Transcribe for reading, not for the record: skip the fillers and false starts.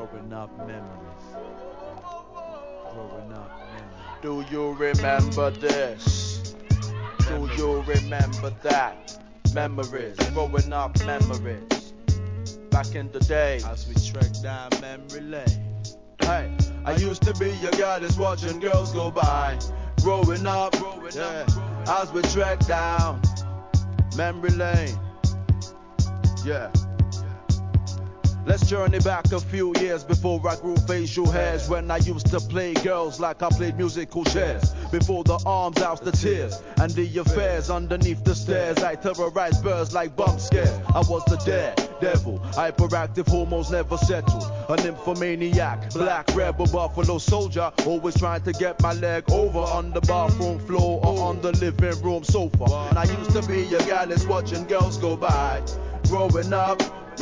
Growing up memories. Growing up memories. Do you remember this? Do you remember that? Memories, growing up memories. Back in the day, As we trek down memory lane. hey, I used to be a guy that's watching girls go by. Growing up, yeah, as we trek down memory lane. Yeah. Let's journey back a few years before I grew facial hairs. When I used to play girls like I played musical chairs. Before the arms out the tears and the affairs underneath the stairs. I terrorized birds like bump scares. I was the daredevil, hyperactive hormones never settled. A nymphomaniac, black rebel, buffalo soldier. Always trying to get my leg over on the bathroom floor or on the living room sofa. And I used to be a guy that's watching girls go by. Growing up,